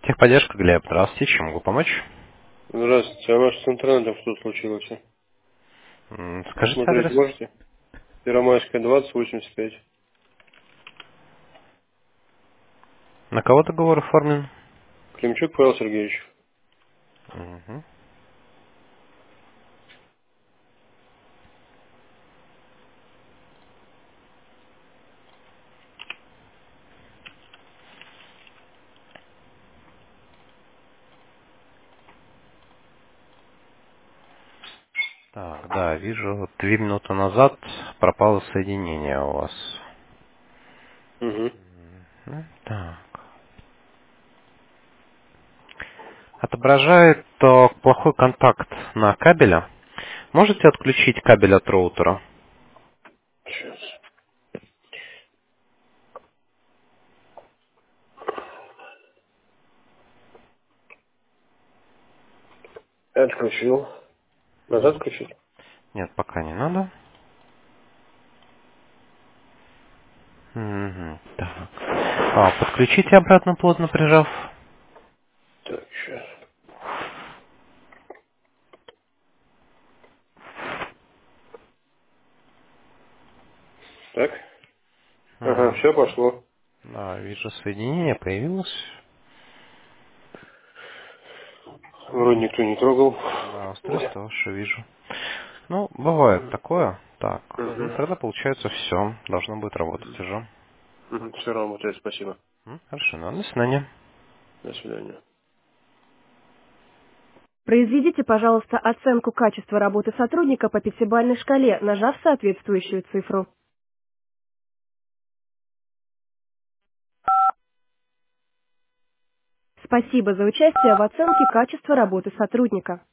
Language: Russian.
Техподдержка, Глеб, здравствуйте, чем могу помочь? Здравствуйте, а ваш с интернетом что случилось? Скажите Посмотреть адрес. можете? Первомайская, 2085. На кого договор оформлен? Климчук Павел Сергеевич. Мгм. Так, да, вижу, 2 минуты назад пропало соединение у вас. Угу. Так. Отображает плохой контакт на кабеле. Можете отключить кабель от роутера? Сейчас. Отключил. Назад включить? Нет, пока не надо. Мгм. Так. Подключите обратно, плотно прижав. Так, сейчас. Так. Ага, Мгм. все пошло. Да, вижу, соединение появилось. Вроде никто не трогал. Да, устройство ваше вижу. Ну, бывает такое. Так, ну Угу. тогда получается все. Должно будет работать уже. Все работает, спасибо. Хорошо, ну, до свидания. До свидания. Произведите, пожалуйста, оценку качества работы сотрудника по пятибалльной шкале, нажав соответствующую цифру. Спасибо за участие в оценке качества работы сотрудника.